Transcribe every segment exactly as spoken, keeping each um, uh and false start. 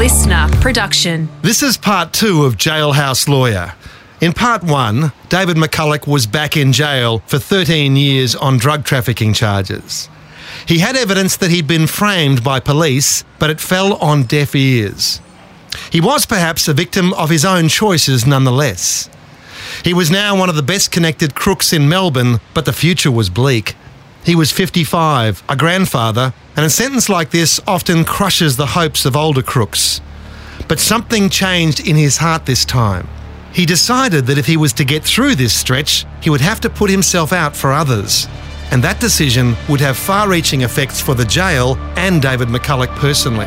listener production. This is part two of Jailhouse Lawyer. In part one, David McCulloch was back in jail for thirteen years on drug trafficking charges. He had evidence that he'd been framed by police, but it fell on deaf ears. He was perhaps a victim of his own choices nonetheless. He was now one of the best connected crooks in Melbourne, but the future was bleak. He was fifty-five, a grandfather, and a sentence like this often crushes the hopes of older crooks. But something changed in his heart this time. He decided that if he was to get through this stretch, he would have to put himself out for others. And that decision would have far-reaching effects for the jail and David McCulloch personally.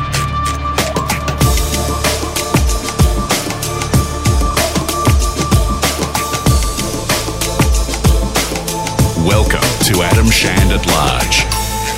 Welcome to Adam Shand at Large.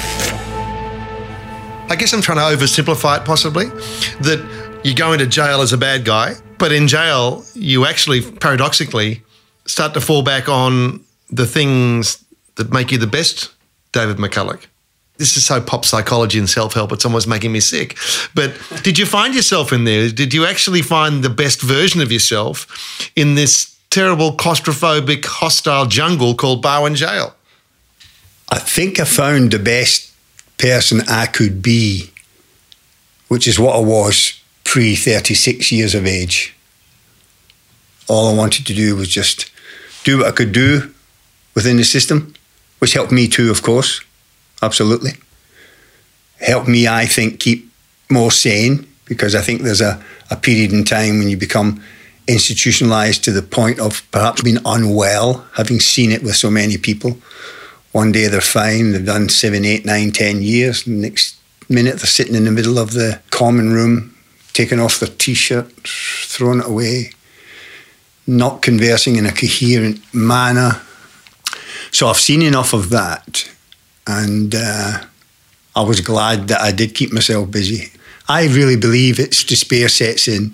I guess I'm trying to oversimplify it possibly, that you go into jail as a bad guy, but in jail you actually, paradoxically, start to fall back on the things that make you the best David McCulloch. This is so pop psychology and self-help, it's almost making me sick. But did you find yourself in there? Did you actually find the best version of yourself in this terrible, claustrophobic, hostile jungle called Barwon Jail? I think I found the best person I could be, which is what I was pre thirty-six years of age. All I wanted to do was just do what I could do within the system, which helped me too, of course, absolutely. Helped me, I think, keep more sane, because I think there's a, a period in time when you become institutionalised to the point of perhaps being unwell, having seen it with so many people. One day they're fine, they've done seven, eight, nine, ten years, and the next minute they're sitting in the middle of the common room, taking off their T-shirt, throwing it away, not conversing in a coherent manner. So I've seen enough of that, and uh, I was glad that I did keep myself busy. I really believe it's despair sets in.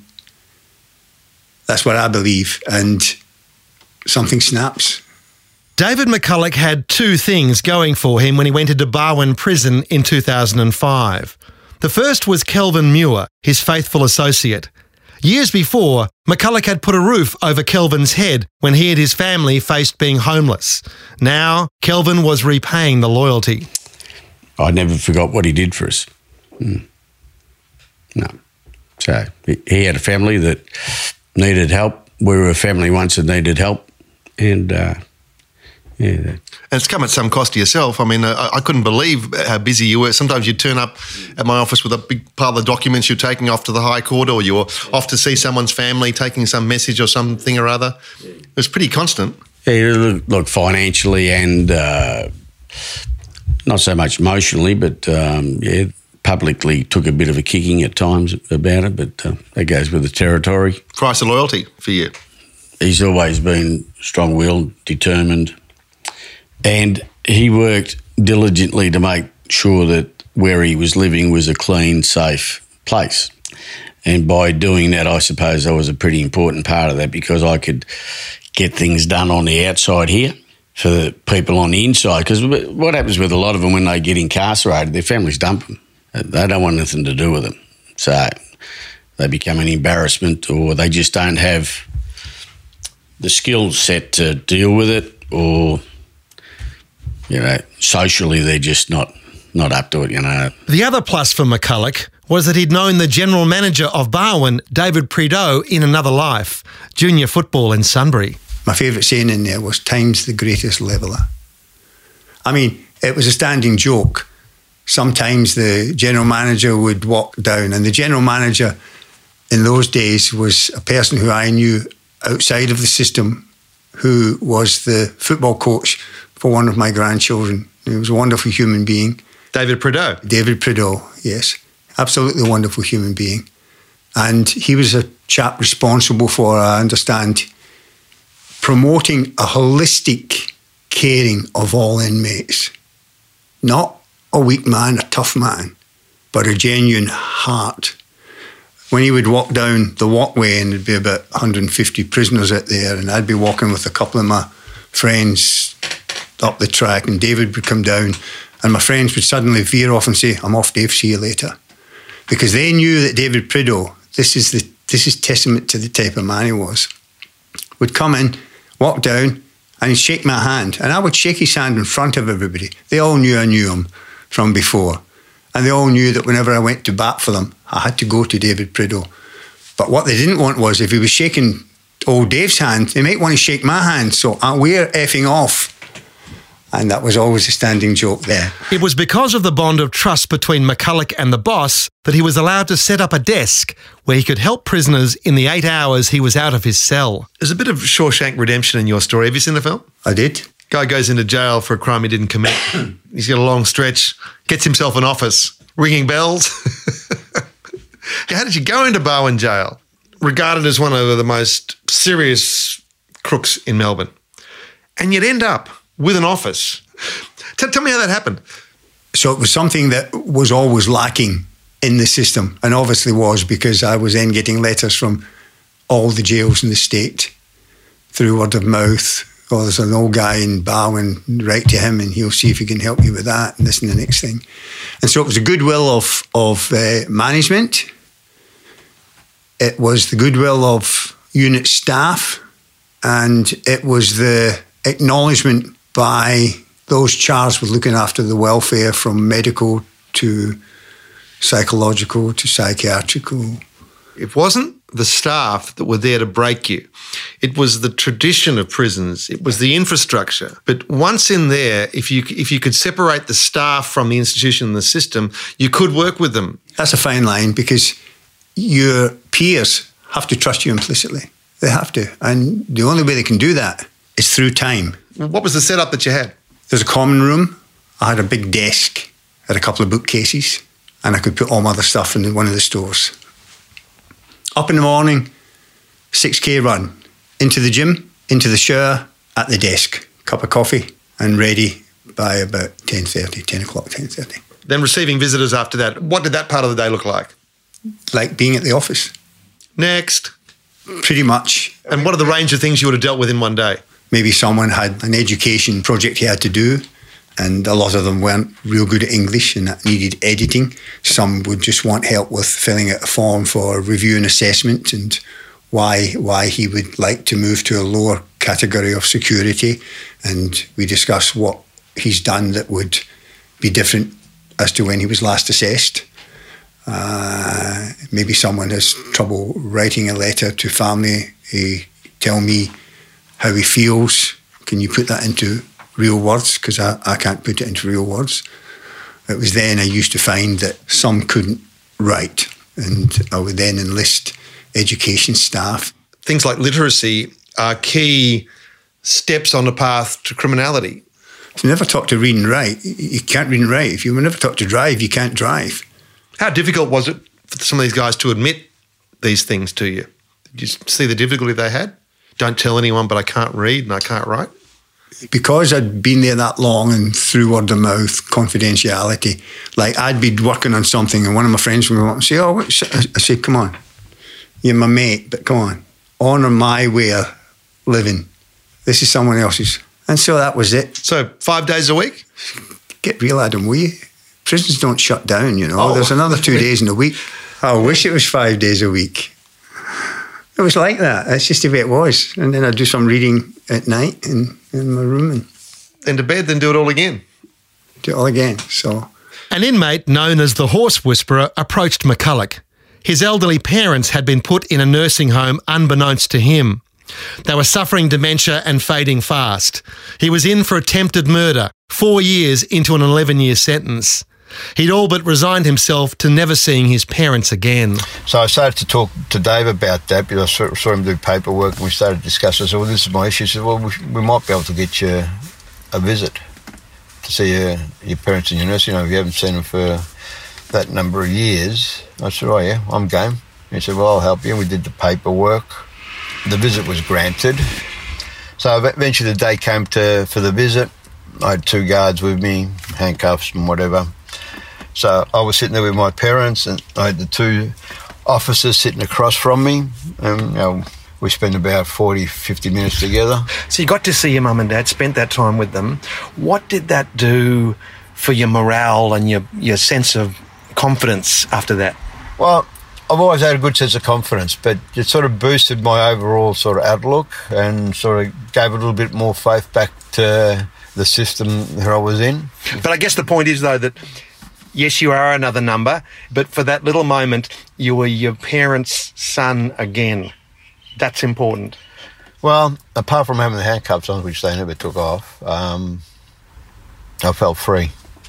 That's what I believe, and something snaps. David McCulloch had two things going for him when he went into Barwon Prison in two thousand five. The first was Kelvin Muir, his faithful associate. Years before, McCulloch had put a roof over Kelvin's head when he and his family faced being homeless. Now, Kelvin was repaying the loyalty. I never forgot what he did for us. Mm. No. So he had a family that needed help. We were a family once that needed help. And, uh, yeah. And it's come at some cost to yourself. I mean, I, I couldn't believe how busy you were. Sometimes you'd turn up at my office with a big pile of documents you're taking off to the High Court, or you're off to see someone's family taking some message or something or other. It was pretty constant. Yeah, look, look financially and uh, not so much emotionally, but um, yeah, publicly took a bit of a kicking at times about it, but uh, that goes with the territory. Price of loyalty for you? He's always been strong-willed, determined, and he worked diligently to make sure that where he was living was a clean, safe place. And by doing that, I suppose I was a pretty important part of that, because I could get things done on the outside here for the people on the inside. Because what happens with a lot of them when they get incarcerated, their families dump them. They don't want anything to do with them. So they become an embarrassment, or they just don't have the skill set to deal with it, or, you know, socially they're just not, not up to it, you know. The other plus for McCulloch was that he'd known the general manager of Barwon, David Prideaux, in another life, junior football in Sunbury. My favourite saying in there was, time's the greatest leveller. I mean, it was a standing joke. Sometimes the general manager would walk down, and the general manager in those days was a person who I knew outside of the system, who was the football coach for one of my grandchildren. He was a wonderful human being. David Prideaux? David Prideaux, yes. Absolutely wonderful human being. And he was a chap responsible for, I understand, promoting a holistic caring of all inmates. Not a weak man, a tough man, but a genuine heart. When he would walk down the walkway, and there'd be about one hundred fifty prisoners out there, and I'd be walking with a couple of my friends up the track, and David would come down, and my friends would suddenly veer off and say, "I'm off, Dave, see you later." because they knew that David Prideaux, this is the this is testament to the type of man he was, would come in, walk down, and he'd shake my hand. And I would shake his hand in front of everybody. They all knew I knew him from before. And they all knew that whenever I went to bat for them, I had to go to David Prideaux. But what they didn't want was, if he was shaking old Dave's hand, they might want to shake my hand. So uh, we're effing off. And that was always a standing joke there. It was because of the bond of trust between McCulloch and the boss that he was allowed to set up a desk where he could help prisoners in the eight hours he was out of his cell. There's a bit of Shawshank Redemption in your story. Have you seen the film? I did. Guy goes into jail for a crime he didn't commit. He's got a long stretch, gets himself an office, ringing bells. How did you go into Barwon Jail? Regarded as one of the most serious crooks in Melbourne. And you'd end up with an office. Tell, tell me how that happened. So it was something that was always lacking in the system, and obviously was, because I was then getting letters from all the jails in the state through word of mouth. Oh, there's an old guy in Barwon, write to him and he'll see if he can help you with that and this and the next thing. And so it was the goodwill of, of uh, management. It was the goodwill of unit staff, and it was the acknowledgement by those charged with looking after the welfare, from medical to psychological to psychiatrical. It wasn't the staff that were there to break you. It was the tradition of prisons. It was the infrastructure. But once in there, if you if you could separate the staff from the institution and the system, you could work with them. That's a fine line, because your peers have to trust you implicitly. They have to. And the only way they can do that is through time. What was the setup that you had? There's a common room. I had a big desk, had a couple of bookcases, and I could put all my other stuff in one of the stores. Up in the morning, six K run, into the gym, into the shower, at the desk, cup of coffee, and ready by about ten thirty, ten o'clock, ten thirty. Then receiving visitors after that. What did that part of the day look like? Like being at the office. Next. Pretty much. And what are the range of things you would have dealt with in one day? Maybe someone had an education project he had to do, and a lot of them weren't real good at English and that needed editing. Some would just want help with filling out a form for review and assessment, and why why he would like to move to a lower category of security. And we discuss what he's done that would be different as to when he was last assessed. Uh, maybe someone has trouble writing a letter to family. He tell me how he feels. Can you put that into real words? Because I, I can't put it into real words. It was then I used to find that some couldn't write, and I would then enlist education staff. Things like literacy are key steps on the path to criminality. If you never taught to read and write, you can't read and write. If you were never taught to drive, you can't drive. How difficult was it for some of these guys to admit these things to you? Did you see the difficulty they had? Don't tell anyone, but I can't read and I can't write. Because I'd been there that long, and through word of mouth, confidentiality, like I'd be working on something and one of my friends would come up and say, oh, what's, I said, come on, you're my mate, but come on, honour my way of living. This is someone else's. And so that was it. So five days a week? Get real, Adam, will you? Prisons don't shut down, you know. Oh. There's another two days in a week. I wish it was five days a week. It was like that. That's just the way it was. And then I'd do some reading at night in, in my room and then to bed, then do it all again. Do it all again. So an inmate known as the Horse Whisperer approached McCulloch. His elderly parents had been put in a nursing home unbeknownst to him. They were suffering dementia and fading fast. He was in for attempted murder, four years into an eleven-year sentence. He'd all but resigned himself to never seeing his parents again. So I started to talk to Dave about that, because I saw, saw him do paperwork, and we started discussing. I said, well, this is my issue. He said, well, we, we might be able to get you a visit to see uh, your parents in your nursing home if you haven't seen them for that number of years. I said, oh, yeah, I'm game. He said, well, I'll help you. And we did the paperwork. The visit was granted. So eventually the day came to for the visit. I had two guards with me, handcuffs and whatever. So I was sitting there with my parents, and I had the two officers sitting across from me, and you know, we spent about forty, fifty minutes together. So you got to see your mum and dad, spent that time with them. What did that do for your morale and your, your sense of confidence after that? Well, I've always had a good sense of confidence, but it sort of boosted my overall sort of outlook and sort of gave a little bit more faith back to the system that I was in. But I guess the point is, though, that yes, you are another number, but for that little moment, you were your parents' son again. That's important. Well, apart from having the handcuffs on, which they never took off, um, I felt free.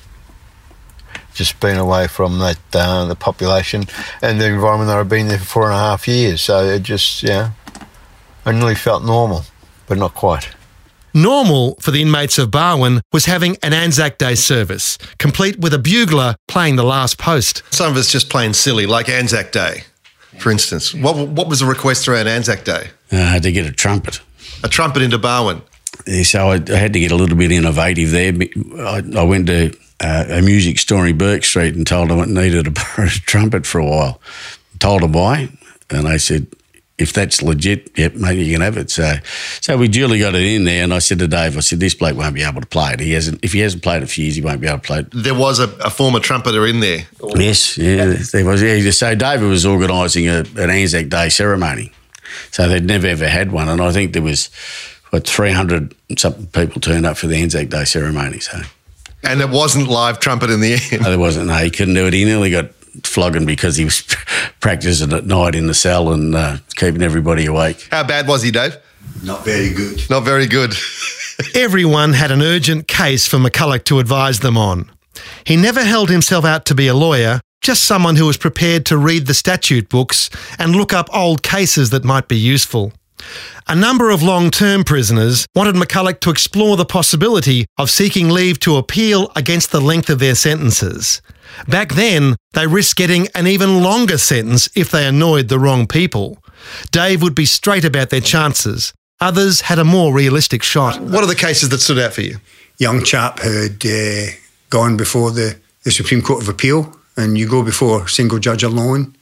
Just being away from that uh, the population and the environment that I've been there for four and a half years. So it just, yeah, I nearly felt normal, but not quite. Normal for the inmates of Barwon was having an Anzac Day service, complete with a bugler playing the last post. Some of it's just plain silly, like Anzac Day, for instance. What what was the request around Anzac Day? Uh, to get a trumpet. A trumpet into Barwon. Yeah, so I, I had to get a little bit innovative there. I, I went to uh, a music store in Burke Street and told them I needed a trumpet for a while. Told them why, and they said, if that's legit, yep, maybe you can have it. So so we duly got it in there, and I said to Dave, I said, this bloke won't be able to play it. He hasn't. If he hasn't played it for years, he won't be able to play it. There was a, a former trumpeter in there. Yes, yeah, there was. Yeah, so David was organising a, an Anzac Day ceremony. So they'd never, ever had one, and I think there was, what, three hundred something people turned up for the Anzac Day ceremony. So, And it wasn't live trumpet in the end? No, there wasn't. No, he couldn't do it. He nearly got flogging because he was practising at night in the cell and uh, keeping everybody awake. How bad was he, Dave? Not very good. Not very good. Everyone had an urgent case for McCulloch to advise them on. He never held himself out to be a lawyer, just someone who was prepared to read the statute books and look up old cases that might be useful. A number of long-term prisoners wanted McCulloch to explore the possibility of seeking leave to appeal against the length of their sentences. Back then, they risked getting an even longer sentence if they annoyed the wrong people. Dave would be straight about their chances. Others had a more realistic shot. What are the cases that stood out for you? Young chap who had uh, gone before the, the Supreme Court of Appeal, and you go before single judge alone.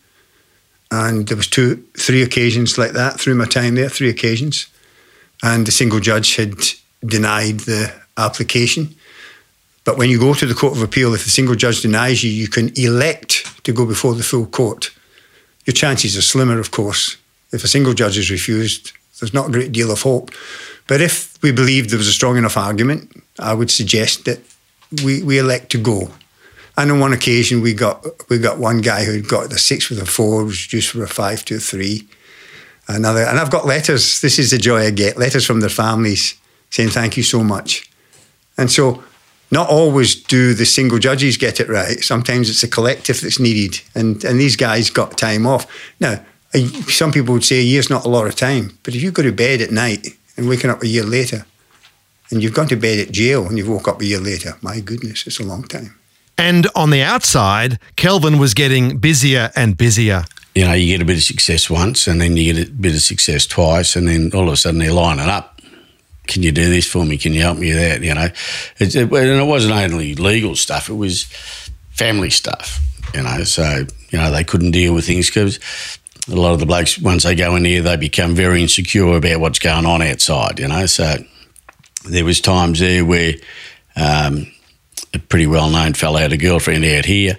And there was two, three occasions like that through my time there, three occasions. And the single judge had denied the application. But when you go to the Court of Appeal, if the single judge denies you, you can elect to go before the full court. Your chances are slimmer, of course. If a single judge is refused, there's not a great deal of hope. But if we believed there was a strong enough argument, I would suggest that we, we elect to go. And on one occasion, we got we got one guy who got a six with a four, was reduced from a five to a three. Another, and I've got letters. This is the joy I get, letters from their families saying thank you so much. And so not always do the single judges get it right. Sometimes it's a collective that's needed. And, and these guys got time off. Now, some people would say a year's not a lot of time. But if you go to bed at night and waking up a year later, and you've gone to bed at jail and you've woke up a year later, my goodness, it's a long time. And on the outside, Kelvin was getting busier and busier. You know, you get a bit of success once and then you get a bit of success twice and then all of a sudden they're lining up. Can you do this for me? Can you help me with that? You know, it, it, and it wasn't only legal stuff, it was family stuff, you know. So, you know, they couldn't deal with things because a lot of the blokes, once they go in here, they become very insecure about what's going on outside, you know. So there was times there where um, a pretty well-known fella had a girlfriend out here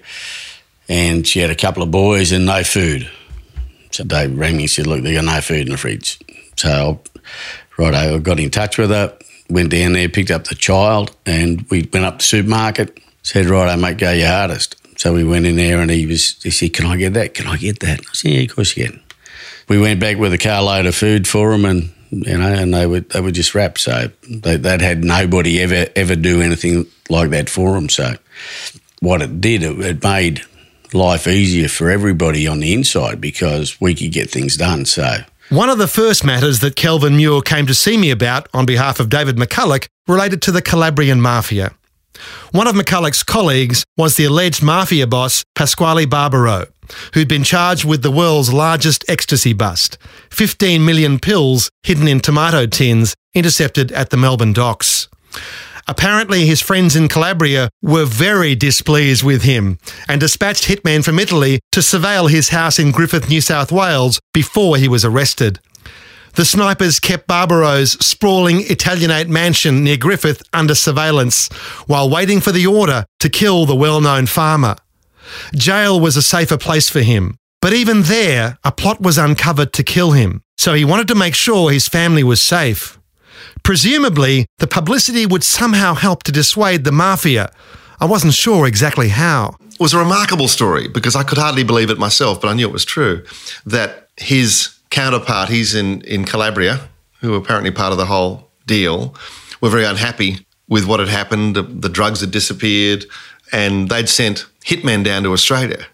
and she had a couple of boys and no food. So Dave rang me and said, look, they got no food in the fridge. So right, I got in touch with her, went down there, picked up the child, and we went up to the supermarket, said, right, mate, go your hardest. So we went in there and he was, he said, can I get that? Can I get that? I said, yeah, of course you can. We went back with a carload of food for them and, you know, and they were, they were just wrapped. So they, they'd had nobody ever, ever do anything like that for them. So what it did, it, it made life easier for everybody on the inside because we could get things done, so... One of the first matters that Kelvin Muir came to see me about on behalf of David McCulloch related to the Calabrian Mafia. One of McCulloch's colleagues was the alleged mafia boss Pasquale Barbaro, who'd been charged with the world's largest ecstasy bust, fifteen million pills hidden in tomato tins intercepted at the Melbourne docks. Apparently, his friends in Calabria were very displeased with him and dispatched hitmen from Italy to surveil his house in Griffith, New South Wales, before he was arrested. The snipers kept Barbaro's sprawling Italianate mansion near Griffith under surveillance while waiting for the order to kill the well-known farmer. Jail was a safer place for him. But even there, a plot was uncovered to kill him, so he wanted to make sure his family was safe. Presumably, the publicity would somehow help to dissuade the mafia. I wasn't sure exactly how. It was a remarkable story because I could hardly believe it myself, but I knew it was true, that his counterparties in, in Calabria, who were apparently part of the whole deal, were very unhappy with what had happened. The, the drugs had disappeared, and they'd sent hitmen down to Australia.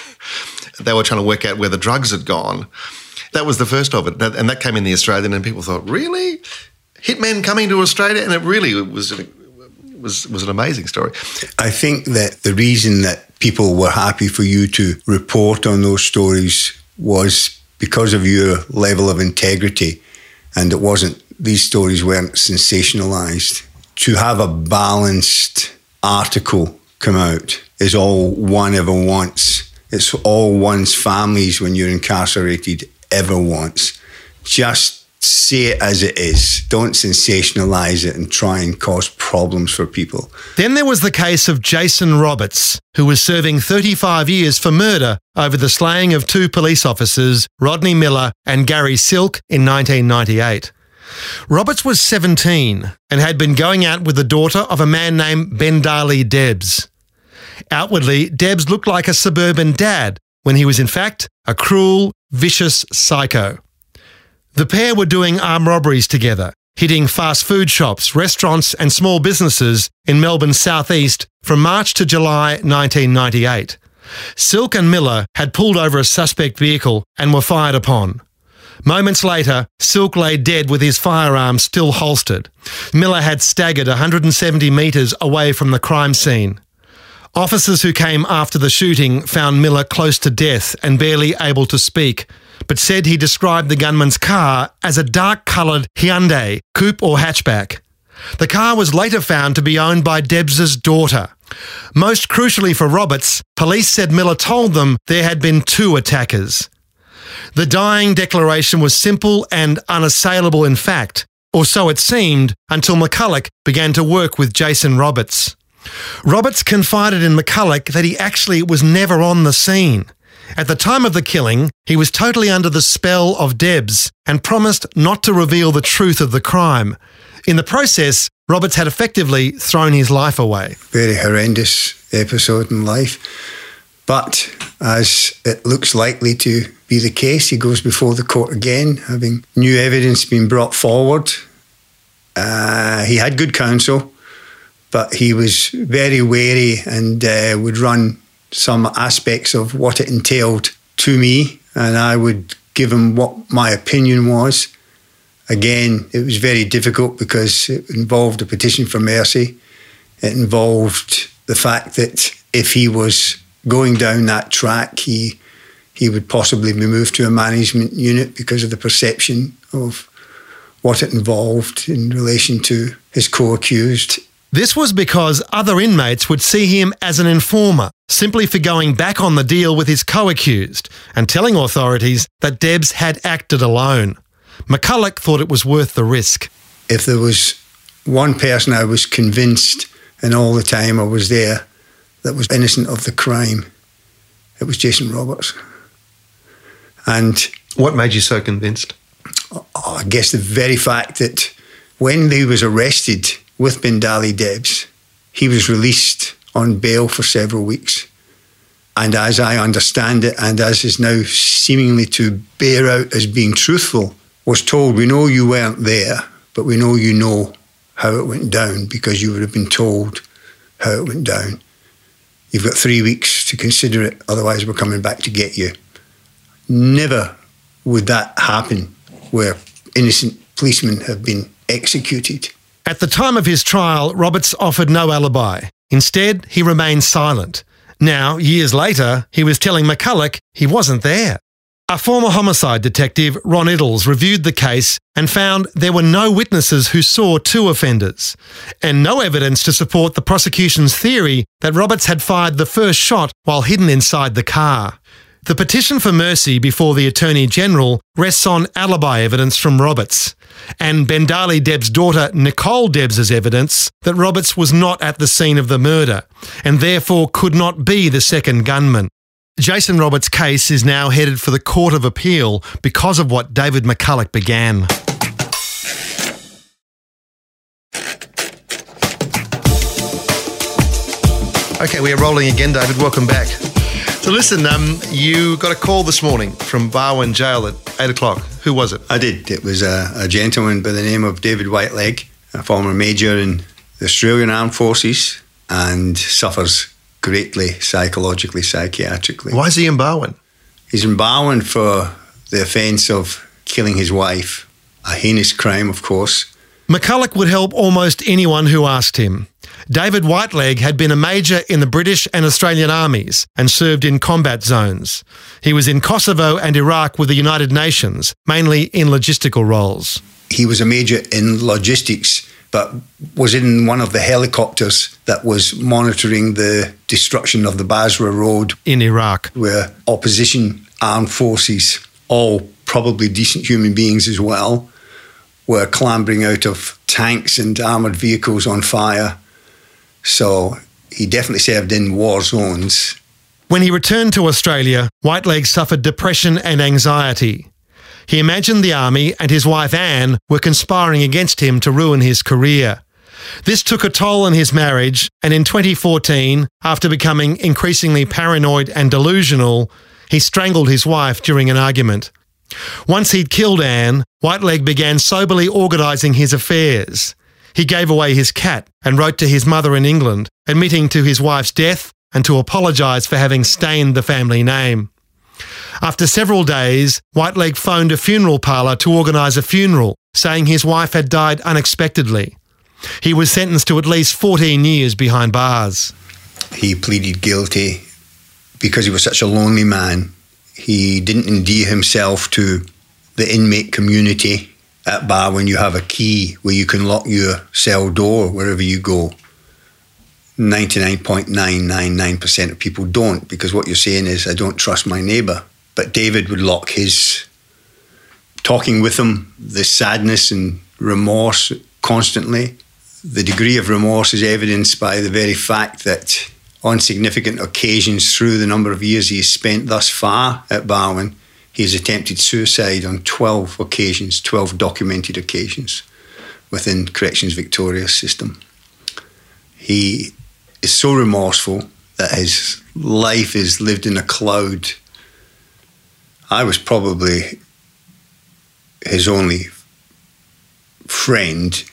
They were trying to work out where the drugs had gone. That was the first of it, that, and that came in the Australian, and people thought, really? Hitmen coming to Australia? And it really was, was, was an amazing story. I think that the reason that people were happy for you to report on those stories was because of your level of integrity, and it wasn't, these stories weren't sensationalised. To have a balanced article come out is all one ever wants. It's all one's families when you're incarcerated ever wants. Just say it as it is. Don't sensationalise it and try and cause problems for people. Then there was the case of Jason Roberts, who was serving thirty-five years for murder over the slaying of two police officers, Rodney Miller and Gary Silk, in nineteen ninety-eight. Roberts was seventeen and had been going out with the daughter of a man named Bendali Debs. Outwardly, Debs looked like a suburban dad, when he was in fact a cruel, vicious psycho. The pair were doing armed robberies together, hitting fast food shops, restaurants and small businesses in Melbourne's southeast from March to July nineteen ninety-eight. Silk and Miller had pulled over a suspect vehicle and were fired upon. Moments later, Silk lay dead with his firearm still holstered. Miller had staggered one hundred seventy metres away from the crime scene. Officers who came after the shooting found Miller close to death and barely able to speak, but said he described the gunman's car as a dark-coloured Hyundai, coupe or hatchback. The car was later found to be owned by Debs' daughter. Most crucially for Roberts, police said Miller told them there had been two attackers. The dying declaration was simple and unassailable in fact, or so it seemed, until McCulloch began to work with Jason Roberts. Roberts confided in McCulloch that he actually was never on the scene. At the time of the killing, he was totally under the spell of Debs and promised not to reveal the truth of the crime. In the process, Roberts had effectively thrown his life away. Very horrendous episode in life. But as it looks likely to be the case, he goes before the court again, having new evidence been brought forward. Uh, he had good counsel, but he was very wary and uh, would run some aspects of what it entailed to me, and I would give him what my opinion was. Again, it was very difficult because it involved a petition for mercy. It involved the fact that if he was going down that track, he he would possibly be moved to a management unit because of the perception of what it involved in relation to his co-accused. This was because other inmates would see him as an informer, simply for going back on the deal with his co-accused and telling authorities that Debs had acted alone. McCulloch thought it was worth the risk. If there was one person I was convinced, and all the time I was there, that was innocent of the crime, it was Jason Roberts. And what made you so convinced? I guess the very fact that when he was arrested with Bendali Debs, he was released on bail for several weeks. And as I understand it, and as is now seemingly to bear out as being truthful, was told, we know you weren't there, but we know you know how it went down because you would have been told how it went down. You've got three weeks to consider it, otherwise we're coming back to get you. Never would that happen where innocent policemen have been executed. At the time of his trial, Roberts offered no alibi. Instead, he remained silent. Now, years later, he was telling McCulloch he wasn't there. A former homicide detective, Ron Iddles, reviewed the case and found there were no witnesses who saw two offenders, and no evidence to support the prosecution's theory that Roberts had fired the first shot while hidden inside the car. The petition for mercy before the Attorney General rests on alibi evidence from Roberts and Bendali Debs' daughter Nicole Debs' evidence that Roberts was not at the scene of the murder and therefore could not be the second gunman. Jason Roberts' case is now headed for the Court of Appeal because of what David McCulloch began. Okay, we are rolling again, David. Welcome back. So listen, um, you got a call this morning from Barwon Jail at eight o'clock. Who was it? I did. It was a, a gentleman by the name of David Whiteleg, a former major in the Australian Armed Forces, and suffers greatly psychologically, psychiatrically. Why is he in Barwon? He's in Barwon for the offence of killing his wife. A heinous crime, of course. McCulloch would help almost anyone who asked him. David Whiteleg had been a major in the British and Australian armies and served in combat zones. He was in Kosovo and Iraq with the United Nations, mainly in logistical roles. He was a major in logistics, but was in one of the helicopters that was monitoring the destruction of the Basra Road in Iraq, where opposition armed forces, all probably decent human beings as well, were clambering out of tanks and armoured vehicles on fire. So he definitely served in war zones. When he returned to Australia, Whiteleg suffered depression and anxiety. He imagined the army and his wife Anne were conspiring against him to ruin his career. This took a toll on his marriage, and in twenty fourteen, after becoming increasingly paranoid and delusional, he strangled his wife during an argument. Once he'd killed Anne, Whiteleg began soberly organising his affairs. He gave away his cat and wrote to his mother in England, admitting to his wife's death and to apologise for having stained the family name. After several days, Whiteleg phoned a funeral parlour to organise a funeral, saying his wife had died unexpectedly. He was sentenced to at least fourteen years behind bars. He pleaded guilty because he was such a lonely man. He didn't endear himself to the inmate community. At Barwon, you have a key where you can lock your cell door wherever you go. ninety-nine point nine nine nine percent of people don't, because what you're saying is, I don't trust my neighbour. But David would lock his, talking with him, the sadness and remorse constantly. The degree of remorse is evidenced by the very fact that on significant occasions through the number of years he has spent thus far at Barwon, he has attempted suicide on twelve occasions, twelve documented occasions within Corrections Victoria's system. He is so remorseful that his life is lived in a cloud. I was probably his only friend.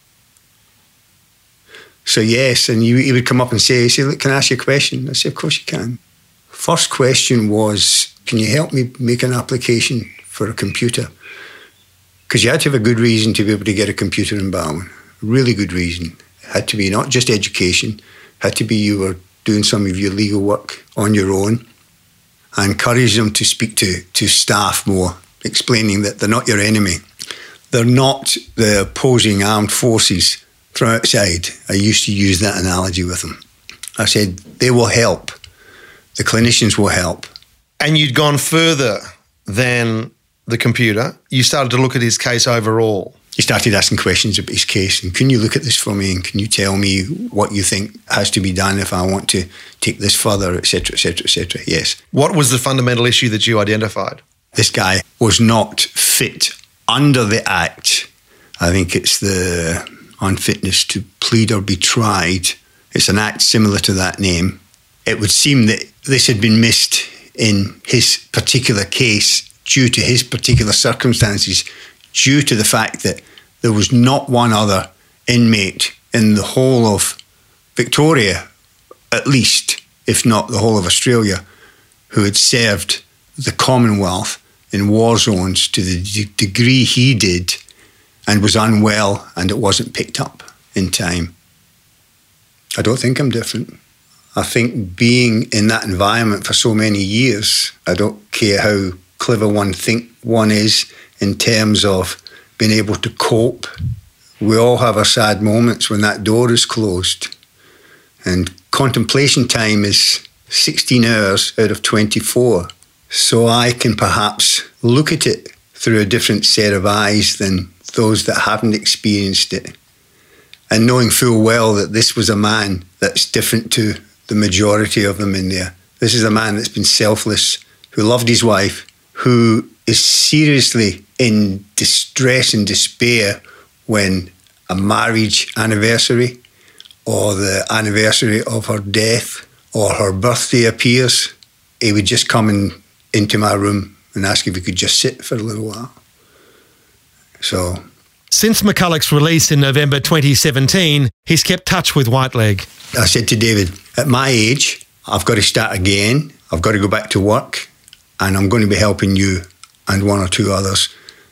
So yes, and he, he would come up and say, say, look, can I ask you a question? I said, of course you can. First question was, can you help me make an application for a computer? Because you had to have a good reason to be able to get a computer in Barwon. Really good reason. It had to be not just education, it had to be you were doing some of your legal work on your own. I encourage them to speak to, to staff more, explaining that they're not your enemy. They're not the opposing armed forces from outside. I used to use that analogy with them. I said, they will help. The clinicians will help. And you'd gone further than the computer. You started to look at his case overall. He started asking questions about his case. And can you look at this for me? And can you tell me what you think has to be done if I want to take this further, et cetera, et cetera, et cetera? Yes. What was the fundamental issue that you identified? This guy was not fit under the Act. I think it's the unfitness to plead or be tried. It's an act similar to that name. It would seem that this had been missed in his particular case due to his particular circumstances, due to the fact that there was not one other inmate in the whole of Victoria, at least, if not the whole of Australia, who had served the Commonwealth in war zones to the d- degree he did and was unwell and it wasn't picked up in time. I don't think I'm different. I think being in that environment for so many years, I don't care how clever one think one is in terms of being able to cope. We all have our sad moments when that door is closed. And contemplation time is sixteen hours out of twenty-four. so I can perhaps look at it through a different set of eyes than those that haven't experienced it. And knowing full well that this was a man that's different to the majority of them in there. This is a man that's been selfless, who loved his wife, who is seriously in distress and despair when a marriage anniversary or the anniversary of her death or her birthday appears, he would just come in, into my room and ask if he could just sit for a little while. So... Since McCulloch's release in November twenty seventeen, he's kept touch with Whiteleg. I said to David, at my age, I've got to start again. I've got to go back to work, and I'm going to be helping you and one or two others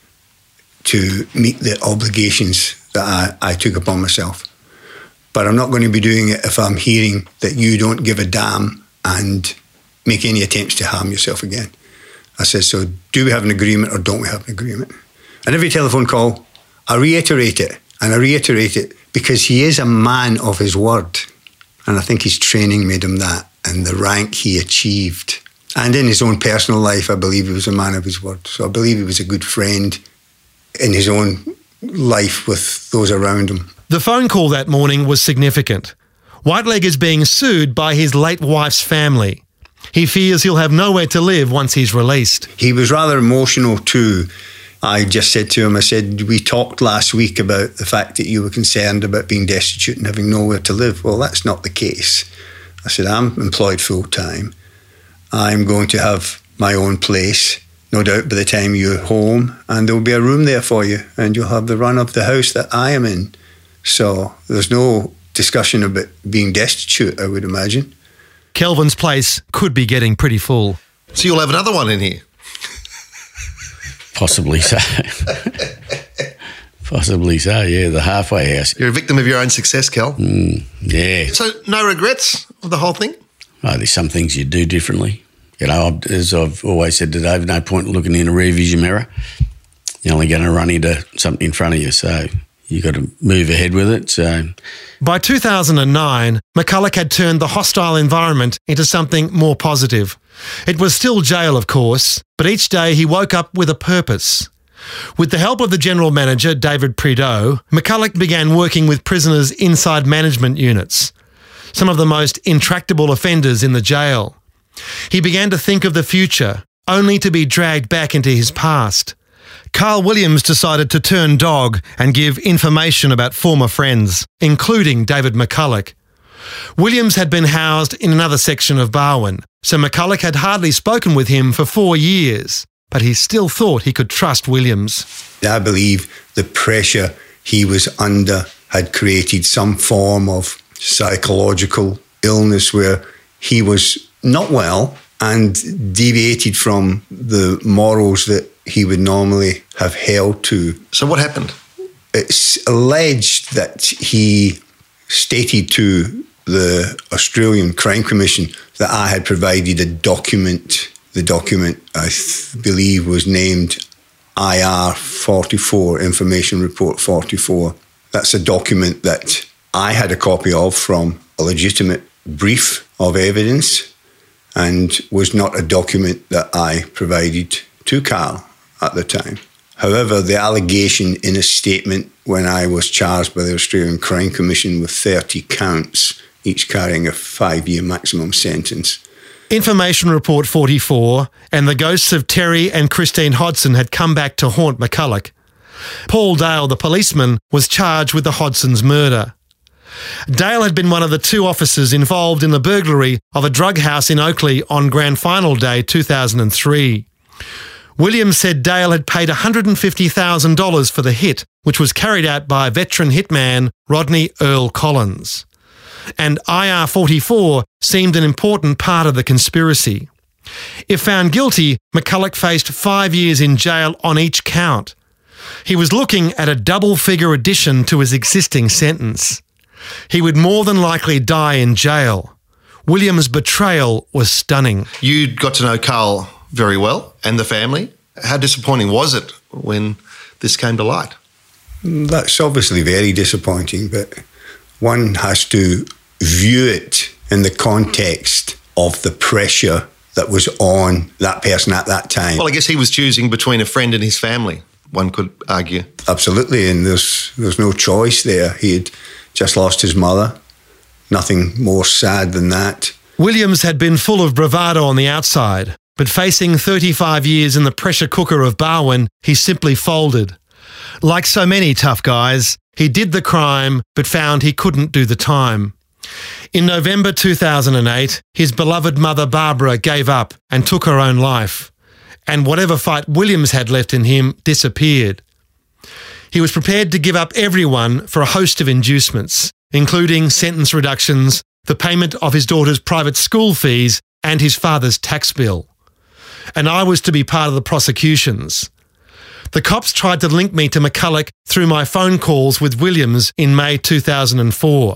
to meet the obligations that I, I took upon myself. But I'm not going to be doing it if I'm hearing that you don't give a damn and make any attempts to harm yourself again. I said, so do we have an agreement or don't we have an agreement? And every telephone call, I reiterate it, and I reiterate it because he is a man of his word. And I think his training made him that, and the rank he achieved. And in his own personal life, I believe he was a man of his word. So I believe he was a good friend in his own life with those around him. The phone call that morning was significant. Whiteleg is being sued by his late wife's family. He fears he'll have nowhere to live once he's released. He was rather emotional too. I just said to him, I said, we talked last week about the fact that you were concerned about being destitute and having nowhere to live. Well, that's not the case. I said, I'm employed full time. I'm going to have my own place, no doubt by the time you're home, and there'll be a room there for you, and you'll have the run of the house that I am in. So there's no discussion about being destitute, I would imagine. Kelvin's place could be getting pretty full. So you'll have another one in here? Possibly so. Possibly so, yeah, the halfway house. You're a victim of your own success, Kel. Mm, yeah. So no regrets of the whole thing? Oh, there's some things you do differently. You know, as I've always said to Dave, no point looking in a rear vision mirror. You're only going to run into something in front of you, so you got to move ahead with it. So, by two thousand nine, McCulloch had turned the hostile environment into something more positive. It was still jail, of course, but each day he woke up with a purpose. With the help of the general manager, David Prideaux, McCulloch began working with prisoners inside management units, some of the most intractable offenders in the jail. He began to think of the future, only to be dragged back into his past. Carl Williams decided to turn dog and give information about former friends, including David McCulloch. Williams had been housed in another section of Barwon, so McCulloch had hardly spoken with him for four years, but he still thought he could trust Williams. I believe the pressure he was under had created some form of psychological illness where he was not well and deviated from the morals that he would normally have held to. So what happened? It's alleged that he stated to the Australian Crime Commission that I had provided a document. The document, I th- believe, was named I R forty-four, Information Report forty-four. That's a document that I had a copy of from a legitimate brief of evidence and was not a document that I provided to Carl at the time. However, the allegation in a statement when I was charged by the Australian Crime Commission with thirty counts, each carrying a five-year maximum sentence. Information Report forty-four and the ghosts of Terry and Christine Hodson had come back to haunt McCulloch. Paul Dale, the policeman, was charged with the Hodsons' murder. Dale had been one of the two officers involved in the burglary of a drug house in Oakleigh on Grand Final Day two thousand three. Williams said Dale had paid one hundred fifty thousand dollars for the hit, which was carried out by veteran hitman Rodney Earl Collins. And I R forty-four seemed an important part of the conspiracy. If found guilty, McCulloch faced five years in jail on each count. He was looking at a double-figure addition to his existing sentence. He would more than likely die in jail. Williams' betrayal was stunning. You got to know Carl very well and the family. How disappointing was it when this came to light? That's obviously very disappointing, but one has to view it in the context of the pressure that was on that person at that time. Well, I guess he was choosing between a friend and his family, one could argue. Absolutely, and there's there's no choice there. He had just lost his mother. Nothing more sad than that. Williams had been full of bravado on the outside, but facing thirty-five years in the pressure cooker of Barwon, he simply folded. Like so many tough guys, he did the crime but found he couldn't do the time. In November two thousand eight, his beloved mother Barbara gave up and took her own life, and whatever fight Williams had left in him disappeared. He was prepared to give up everyone for a host of inducements, including sentence reductions, the payment of his daughter's private school fees, and his father's tax bill. And I was to be part of the prosecutions. The cops tried to link me to McCulloch through my phone calls with Williams in May two thousand four.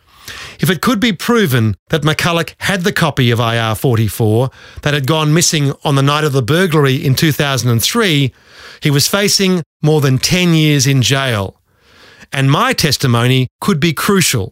If it could be proven that McCulloch had the copy of I R forty-four that had gone missing on the night of the burglary in two thousand three, he was facing more than ten years in jail. And my testimony could be crucial.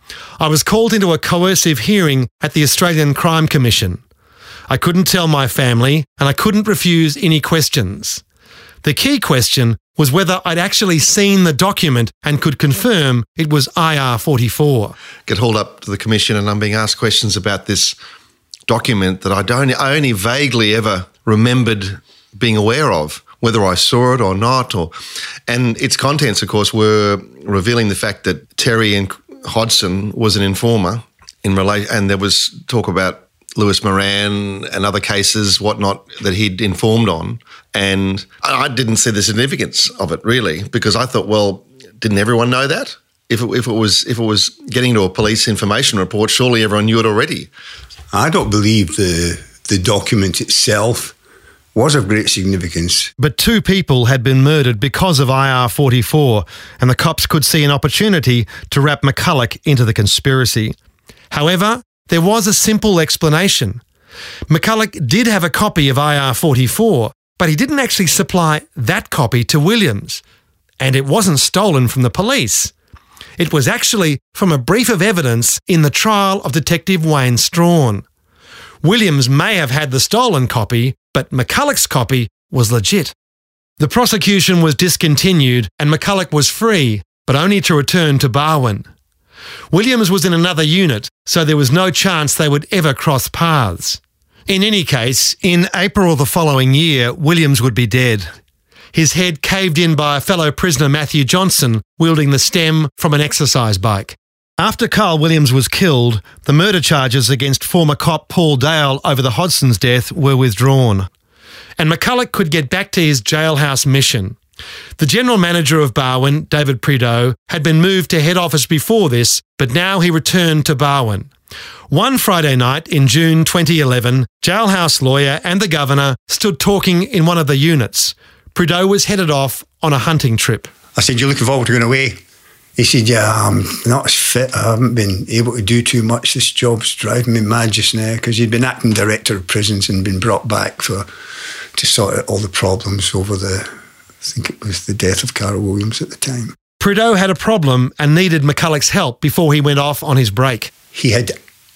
I was called into a coercive hearing at the Australian Crime Commission. I couldn't tell my family, and I couldn't refuse any questions. The key question was whether I'd actually seen the document and could confirm it was I R forty-four. Get hauled up to the commission and I'm being asked questions about this document that I don't, I only vaguely ever remembered being aware of, whether I saw it or not. Or, and its contents, of course, were revealing the fact that Terry and Hodson was an informer in relation, and there was talk about Lewis Moran and other cases, whatnot, that he'd informed on. And I didn't see the significance of it, really, because I thought, well, didn't everyone know that? If it, if it was if it was getting to a police information report, surely everyone knew it already. I don't believe the the document itself was of great significance. But two people had been murdered because of I R forty-four, and the cops could see an opportunity to wrap McCulloch into the conspiracy. However, there was a simple explanation. McCulloch did have a copy of I R forty-four, but he didn't actually supply that copy to Williams. And it wasn't stolen from the police. It was actually from a brief of evidence in the trial of Detective Wayne Strawn. Williams may have had the stolen copy, but McCulloch's copy was legit. The prosecution was discontinued and McCulloch was free, but only to return to Barwon. Williams was in another unit, so there was no chance they would ever cross paths. In any case, in April of the following year, Williams would be dead. His head caved in by a fellow prisoner, Matthew Johnson, wielding the stem from an exercise bike. After Carl Williams was killed, the murder charges against former cop Paul Dale over the Hodgson's death were withdrawn. And McCulloch could get back to his jailhouse mission. The general manager of Barwon, David Prideaux, had been moved to head office before this, but now he returned to Barwon. One Friday night in June twenty eleven, jailhouse lawyer and the governor stood talking in one of the units. Prideaux was headed off on a hunting trip. I said, "You looking forward to going away?" He said, "Yeah, I'm not as fit. I haven't been able to do too much. This job's driving me mad just now," because he'd been acting director of prisons and been brought back for to sort out all the problems over the, I think it was the death of Carl Williams at the time. Prideaux had a problem and needed McCulloch's help before he went off on his break. He had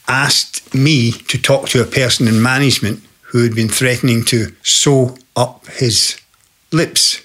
asked me to talk to a person in management who had been threatening to sew up his lips,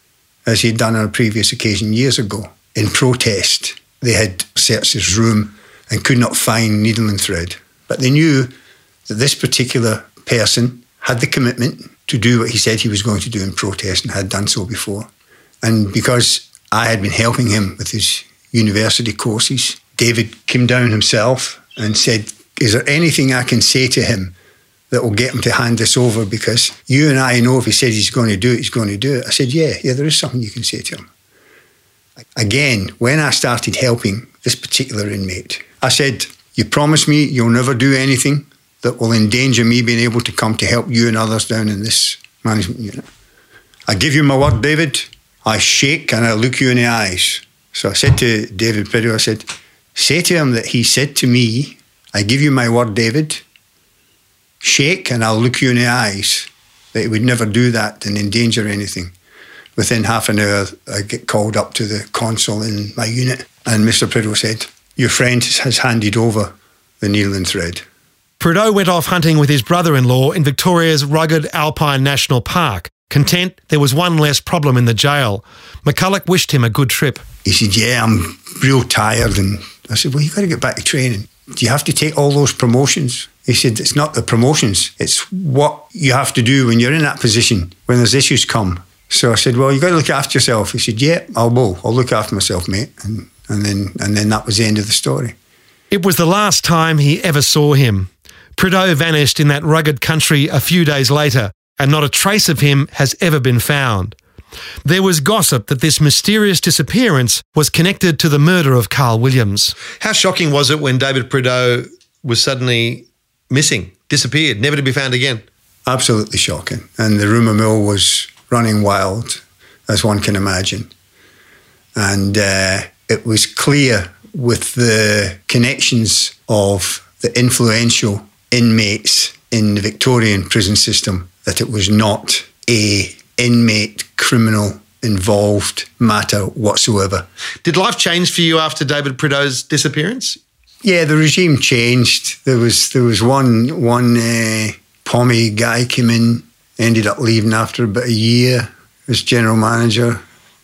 as he'd done on a previous occasion years ago. In protest, they had searched his room and could not find needle and thread. But they knew that this particular person had the commitment to do what he said he was going to do in protest and had done so before. And because I had been helping him with his university courses, David came down himself and said, "Is there anything I can say to him that will get him to hand this over? Because you and I know if he said he's going to do it, he's going to do it." I said, yeah, yeah, there is something you can say to him. Again, when I started helping this particular inmate, I said, "You promise me you'll never do anything that will endanger me being able to come to help you and others down in this management unit?" "I give you my word, David. I shake and I look you in the eyes." So I said to David Prideaux, I said, "Say to him that he said to me, 'I give you my word, David. Shake and I'll look you in the eyes,' that he would never do that and endanger anything." Within half an hour, I get called up to the console in my unit, and Mister Prideaux said, "Your friend has handed over the needle and thread." Prideaux went off hunting with his brother-in-law in Victoria's rugged Alpine National Park. Content there was one less problem in the jail. McCulloch wished him a good trip. He said, yeah, I'm real tired. And I said, well, you've got to get back to training. Do you have to take all those promotions? He said, it's not the promotions. It's what you have to do when you're in that position, when there's issues come. So I said, well, you've got to look after yourself. He said, yeah, I'll go. I'll look after myself, mate. And, and then and then that was the end of the story. It was the last time he ever saw him. Prideaux vanished in that rugged country a few days later, and not a trace of him has ever been found. There was gossip that this mysterious disappearance was connected to the murder of Carl Williams. How shocking was it when David Prideaux was suddenly missing, disappeared, never to be found again? Absolutely shocking. And the rumour mill was running wild, as one can imagine. And uh, it was clear with the connections of the influential inmates in the Victorian prison system that it was not a inmate criminal involved matter whatsoever. Did life change for you after David Prideaux's disappearance? Yeah, the regime changed. There was there was one one uh, Pommy guy came in, ended up leaving after about a year as general manager.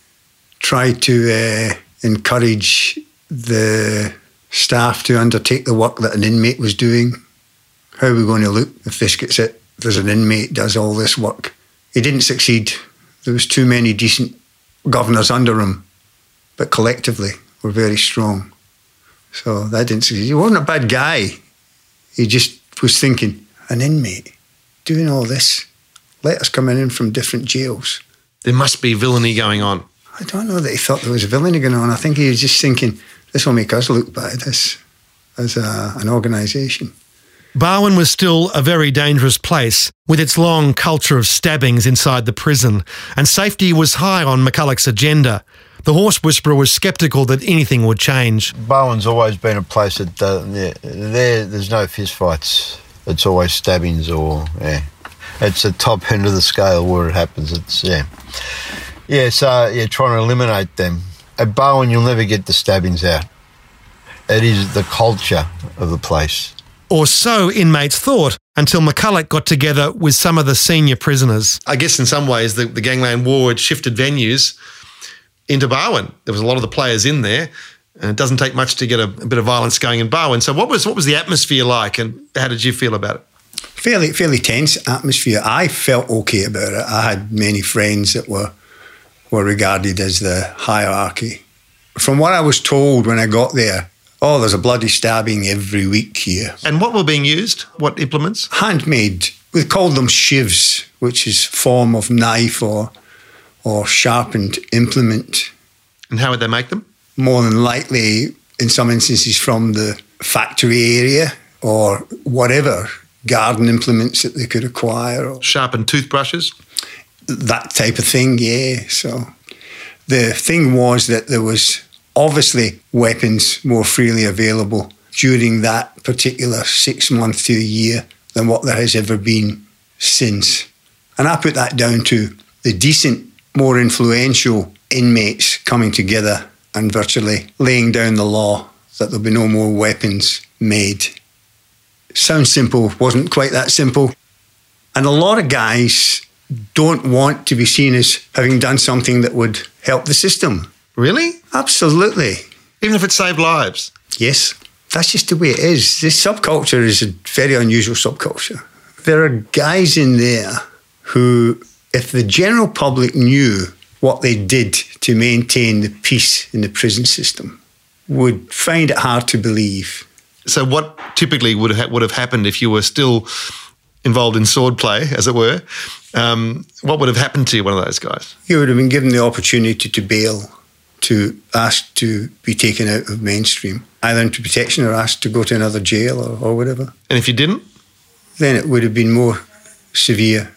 Tried to uh, encourage the staff to undertake the work that an inmate was doing. How are we going to look if this gets it? There's an inmate does all this work. He didn't succeed. There was too many decent governors under him, but collectively were very strong. So that didn't succeed. He wasn't a bad guy. He just was thinking, an inmate doing all this, letters coming in from different jails. There must be villainy going on. I don't know that he thought there was villainy going on. I think he was just thinking, this will make us look bad as, as a, an organisation. Barwon was still a very dangerous place, with its long culture of stabbings inside the prison, and safety was high on McCulloch's agenda. The Horse Whisperer was sceptical that anything would change. Barwon's always been a place that uh, yeah, there, there's no fistfights. It's always stabbings or, yeah. It's the top end of the scale where it happens. It's, yeah. Yeah, so, yeah, trying to eliminate them. At Barwon, you'll never get the stabbings out. It is the culture of the place. Or so inmates thought, until McCulloch got together with some of the senior prisoners. I guess in some ways the, the Gangland War had shifted venues into Barwon. There was a lot of the players in there, and it doesn't take much to get a, a bit of violence going in Barwon. So what was what was the atmosphere like, and how did you feel about it? Fairly, fairly tense atmosphere. I felt okay about it. I had many friends that were were regarded as the hierarchy. From what I was told when I got there, oh, there's a bloody stabbing every week here. And what were being used? What implements? Handmade. We called them shivs, which is form of knife or or sharpened implement. And how would they make them? More than likely, in some instances, from the factory area or whatever garden implements that they could acquire. Or sharpened toothbrushes? That type of thing, yeah. So the thing was that there was obviously weapons more freely available during that particular six months to a year than what there has ever been since. And I put that down to the decent, more influential inmates coming together and virtually laying down the law that there'll be no more weapons made. Sounds simple, wasn't quite that simple. And a lot of guys don't want to be seen as having done something that would help the system. Really? Absolutely. Even if it saved lives? Yes. That's just the way it is. This subculture is a very unusual subculture. There are guys in there who, if the general public knew what they did to maintain the peace in the prison system, would find it hard to believe. So what typically would have, would have happened if you were still involved in swordplay, as it were? Um, what would have happened to you, one of those guys? You would have been given the opportunity to bail, to ask to be taken out of mainstream, either into protection or asked to go to another jail or, or whatever. And if you didn't? Then it would have been more severe.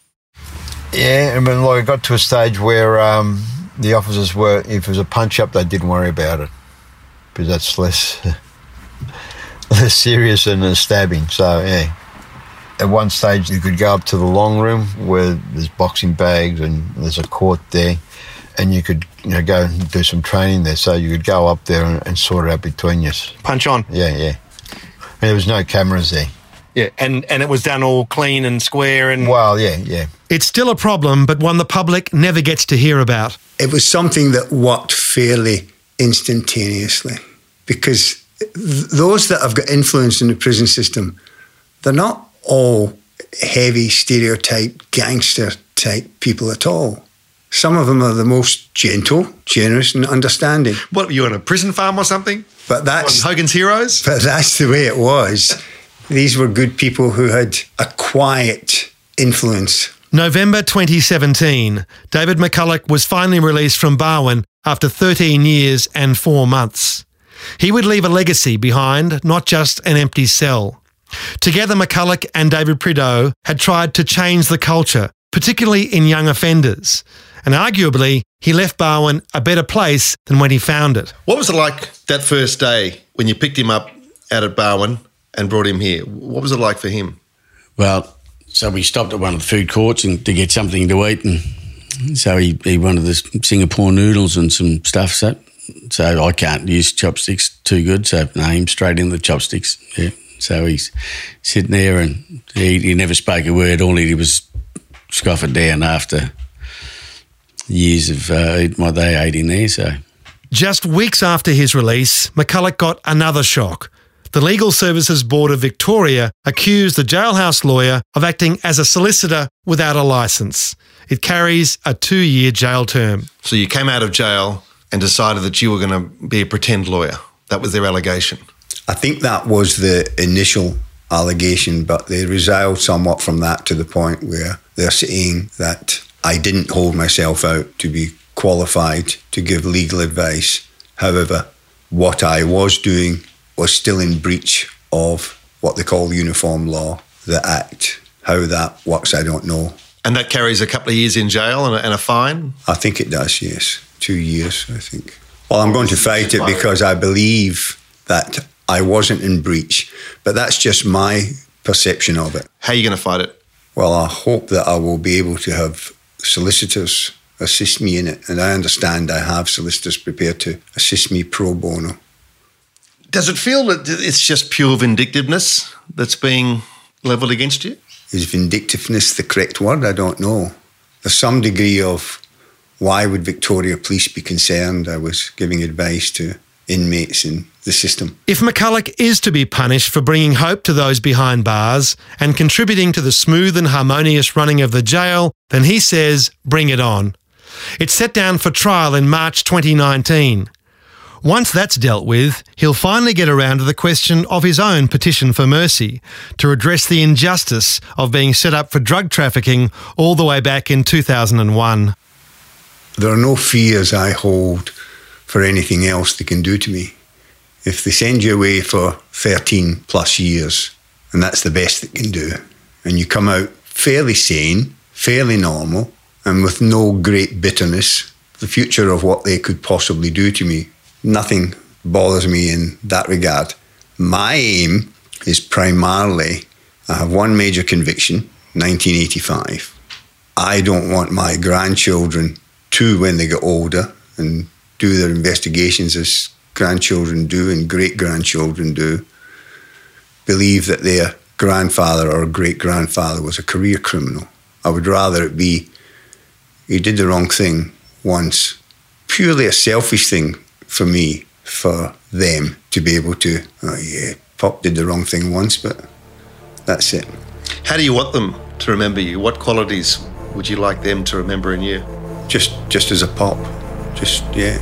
Yeah, I mean, like, it got to a stage where um, the officers were, if it was a punch-up, they didn't worry about it, because that's less, less serious than a stabbing. So, yeah. At one stage, you could go up to the long room where there's boxing bags and there's a court there, and you could, you know, go and do some training there. So you could go up there and, and sort it out between you. Punch on? Yeah, yeah. And there was no cameras there. Yeah, and, and it was done all clean and square and... Well, yeah, yeah. It's still a problem, but one the public never gets to hear about. It was something that worked fairly instantaneously, because th- those that have got influence in the prison system, they're not all heavy, stereotyped, gangster-type people at all. Some of them are the most gentle, generous and understanding. What, were you on a prison farm or something? But that's, On Hogan's Heroes? but that's the way it was. These were good people who had a quiet influence. November twenty seventeen, David McCulloch was finally released from Barwon after thirteen years and four months. He would leave a legacy behind, not just an empty cell. Together, McCulloch and David Prideaux had tried to change the culture, particularly in young offenders. And arguably, he left Barwon a better place than when he found it. What was it like that first day when you picked him up out at Barwon and brought him here? What was it like for him? Well, so we stopped at one of the food courts and to get something to eat, and so he, he wanted the Singapore noodles and some stuff. So, so I can't use chopsticks too good, so no, him straight in the chopsticks. Yeah. So he's sitting there and he, he never spoke a word. All he did was scoff it down after years of uh, what they ate in there. So Just weeks after his release, McCulloch got another shock. The Legal Services Board of Victoria accused the jailhouse lawyer of acting as a solicitor without a licence. It carries a two-year jail term. So you came out of jail and decided that you were going to be a pretend lawyer. That was their allegation. I think that was the initial allegation, but they resiled somewhat from that to the point where they're saying that I didn't hold myself out to be qualified to give legal advice. However, what I was doing was still in breach of what they call uniform law, the Act. How that works, I don't know. And that carries a couple of years in jail and a, and a fine? I think it does, yes. Two years, I think. Well, I'm going to fight it because I believe that I wasn't in breach, but that's just my perception of it. How are you going to fight it? Well, I hope that I will be able to have solicitors assist me in it, and I understand I have solicitors prepared to assist me pro bono. Does it feel that it's just pure vindictiveness that's being levelled against you? Is vindictiveness the correct word? I don't know. There's some degree of why would Victoria Police be concerned I was giving advice to inmates in the system. If McCulloch is to be punished for bringing hope to those behind bars and contributing to the smooth and harmonious running of the jail, then he says, bring it on. It's set down for trial in March twenty nineteen. Once that's dealt with, he'll finally get around to the question of his own petition for mercy to address the injustice of being set up for drug trafficking all the way back in two thousand one. There are no fears I hold for anything else they can do to me. If they send you away for thirteen plus years, and that's the best they can do, and you come out fairly sane, fairly normal, and with no great bitterness, the future of what they could possibly do to me, nothing bothers me in that regard. My aim is primarily, I have one major conviction, nineteen eighty-five. I don't want my grandchildren to, when they get older and do their investigations as grandchildren do and great-grandchildren do, believe that their grandfather or great-grandfather was a career criminal. I would rather it be, he did the wrong thing once. Purely a selfish thing for me, for them to be able to, oh yeah, Pop did the wrong thing once, but that's it. How do you want them to remember you? What qualities would you like them to remember in you? Just, just as a Pop, just, yeah.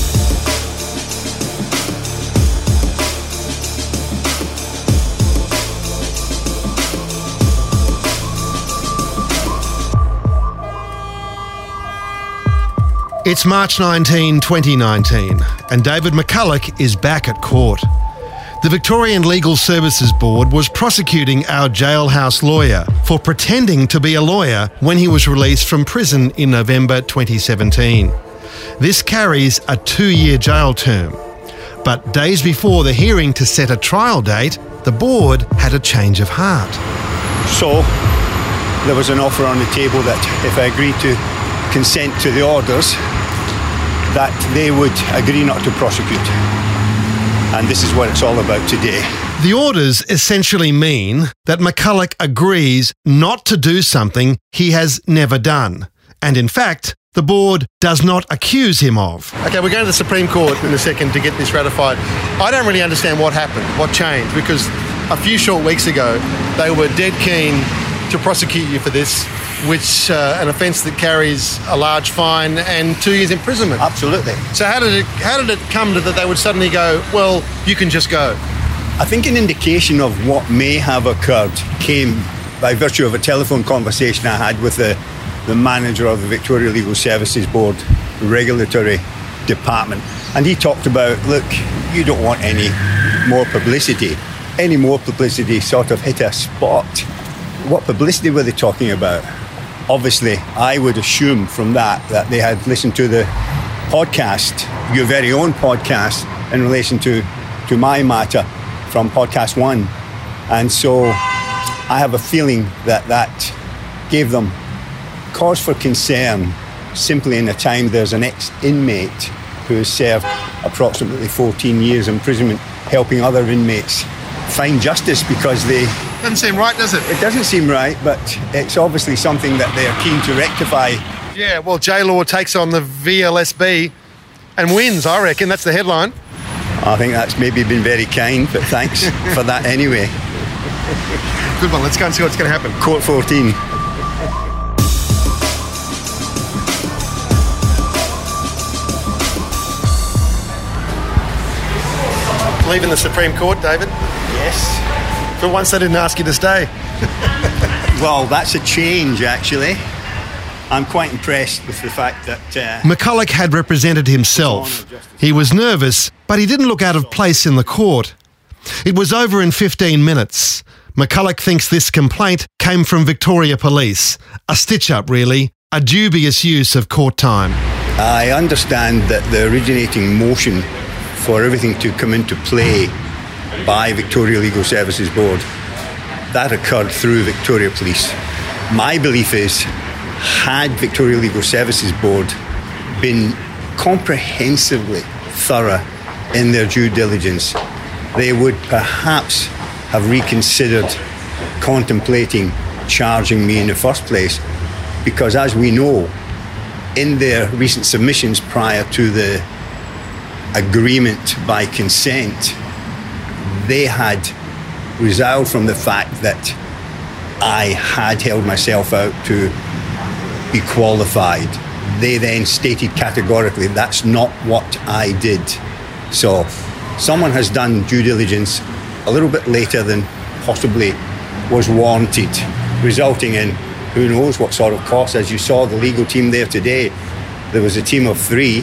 It's March nineteenth, twenty nineteen, and David McCulloch is back at court. The Victorian Legal Services Board was prosecuting our jailhouse lawyer for pretending to be a lawyer when he was released from prison in November twenty seventeen. This carries a two-year jail term. But days before the hearing to set a trial date, the board had a change of heart. So, there was an offer on the table that if I agreed to consent to the orders, that they would agree not to prosecute. And this is what it's all about today. The orders essentially mean that McCulloch agrees not to do something he has never done. And in fact, the board does not accuse him of. Okay, we're going to the Supreme Court in a second to get this ratified. I don't really understand what happened, what changed, because a few short weeks ago, they were dead keen to prosecute you for this, which uh, an offence that carries a large fine and two years imprisonment. Absolutely. So how did it how did it come to that they would suddenly go, well, you can just go? I think an indication of what may have occurred came by virtue of a telephone conversation I had with the, the manager of the Victoria Legal Services Board Regulatory Department. And he talked about, look, you don't want any more publicity. Any more publicity sort of hit a spot. What publicity were they talking about? Obviously, I would assume from that that they had listened to the podcast, your very own podcast, in relation to, to my matter from Podcast One. And so I have a feeling that that gave them cause for concern simply in a time there's an ex-inmate who has served approximately fourteen years imprisonment helping other inmates find justice because they... Doesn't seem right, does it? It doesn't seem right, but it's obviously something that they are keen to rectify. Yeah, well, J-Law takes on the V L S B and wins, I reckon. That's the headline. I think that's maybe been very kind, but thanks for that anyway. Good one. Let's go and see what's going to happen. Court fourteen. Leaving the Supreme Court, David? Yes. For once they didn't ask you to stay. Well, that's a change, actually. I'm quite impressed with the fact that... Uh, McCulloch had represented himself. He was nervous, but he didn't look out of place in the court. It was over in fifteen minutes. McCulloch thinks this complaint came from Victoria Police. A stitch-up, really. A dubious use of court time. I understand that the originating motion for everything to come into play by Victoria Legal Services Board, that occurred through Victoria Police. My belief is, had Victoria Legal Services Board been comprehensively thorough in their due diligence, they would perhaps have reconsidered contemplating charging me in the first place, because as we know, in their recent submissions prior to the agreement by consent, they had resolved from the fact that I had held myself out to be qualified. They then stated categorically that's not what I did. So someone has done due diligence a little bit later than possibly was warranted, resulting in who knows what sort of cost. As you saw the legal team there today, there was a team of three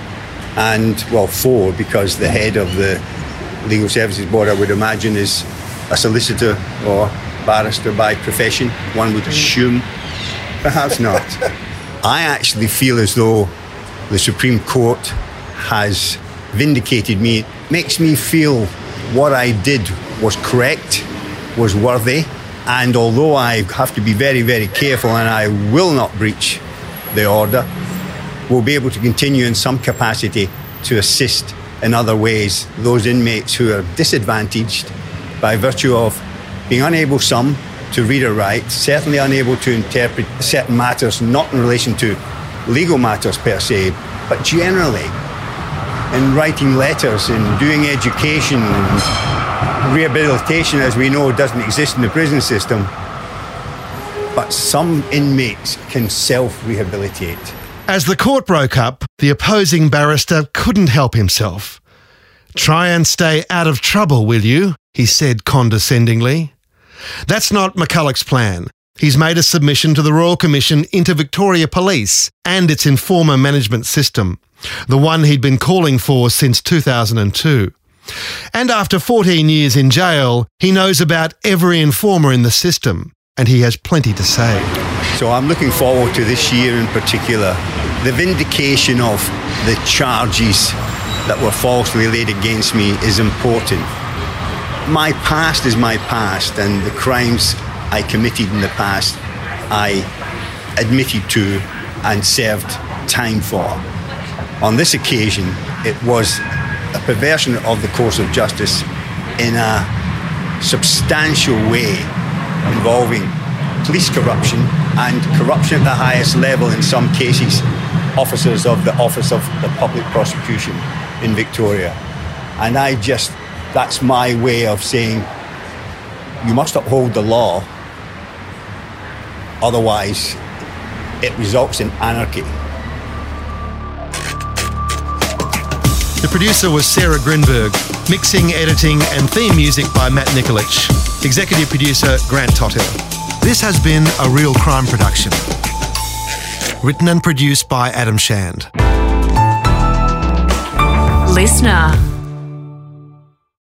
and, well, four, because the head of the Legal Services Board, I would imagine, is a solicitor or barrister by profession, one would assume. Perhaps not. I actually feel as though the Supreme Court has vindicated me. It makes me feel what I did was correct, was worthy, and although I have to be very, very careful and I will not breach the order, we'll be able to continue in some capacity to assist in other ways those inmates who are disadvantaged by virtue of being unable, some, to read or write, certainly unable to interpret certain matters, not in relation to legal matters per se, but generally in writing letters and doing education and rehabilitation, as we know, doesn't exist in the prison system. But some inmates can self-rehabilitate. As the court broke up, the opposing barrister couldn't help himself. "Try and stay out of trouble, will you?" he said condescendingly. That's not McCulloch's plan. He's made a submission to the Royal Commission into Victoria Police and its informer management system, the one he'd been calling for since two thousand two. And after fourteen years in jail, he knows about every informer in the system, and he has plenty to say. So I'm looking forward to this year in particular. The vindication of the charges that were falsely laid against me is important. My past is my past, and the crimes I committed in the past, I admitted to and served time for. On this occasion, it was a perversion of the course of justice in a substantial way involving police corruption and corruption at the highest level, in some cases, officers of the Office of the Public Prosecution in Victoria. And I just, that's my way of saying, you must uphold the law, otherwise it results in anarchy. The producer was Sarah Grinberg. Mixing, editing and theme music by Matt Nikolic. Executive producer Grant Tothill. This has been a Real Crime production. Written and produced by Adam Shand. Listener.